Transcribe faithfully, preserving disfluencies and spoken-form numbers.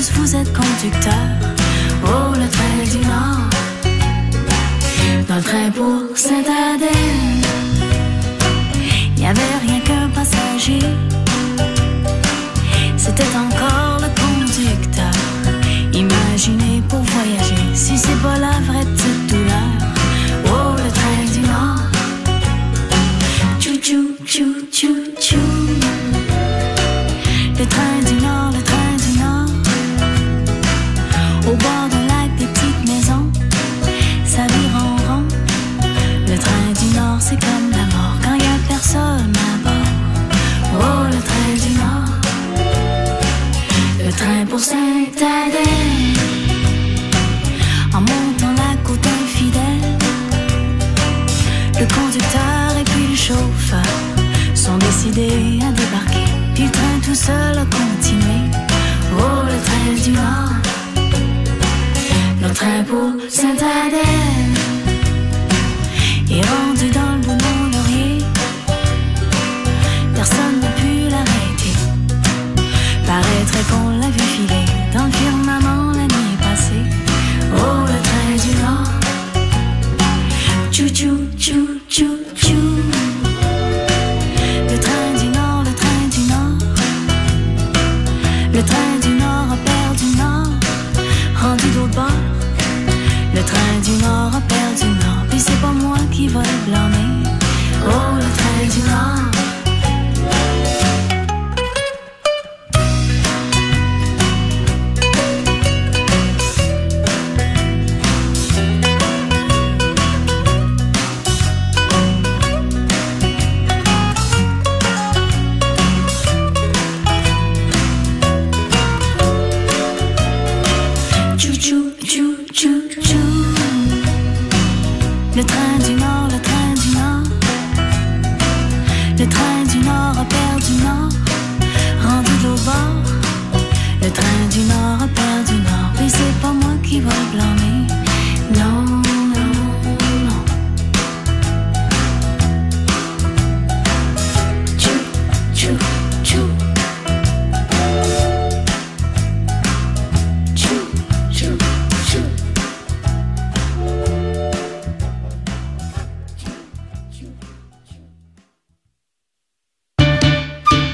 plus vous êtes conducteur. Oh, le train du Nord. Dans le train pour Sainte-Adèle, y avait rien qu'un passager. C'était encore le conducteur. Imaginez pour voyager, si c'est pas la vraie petite douleur. Oh, le train du Nord. Tchou tchou tchou tchou tchou. Le train du Nord, le train du Nord. Au bord d'un lac, des petites maisons, ça vire en rond. Le train du Nord, c'est comme la mort quand y a personne à bord. Oh, le train du Nord. Le train pour Sainte-Adèle. En montant la côte infidèle, le conducteur et puis le chauffeur sont décidés à débarquer. Puis le train tout seul a continué. Oh, le train du Nord. Le train pour Sainte-Adèle est rendu dans le bout de mon laurier. Personne n'a pu l'arrêter. Paraîtrait qu'on l'a vu filer dans le firmament la nuit passée. Oh, le train du Nord. Tchou tchou tchou tchou tchou. Le train du Nord, le train du Nord. Le train du Nord a perdu le Nord, rendu d'autre bord. Le train du Nord a perdu le Nord, puis c'est pas moi qui va le blâmer. Oh, le train du Nord. Le train du Nord, le train du Nord. Le train du Nord a perdu le Nord, rendu de l'autre bord. Le train du Nord a perdu le Nord, mais c'est pas moi qui va le blâmer.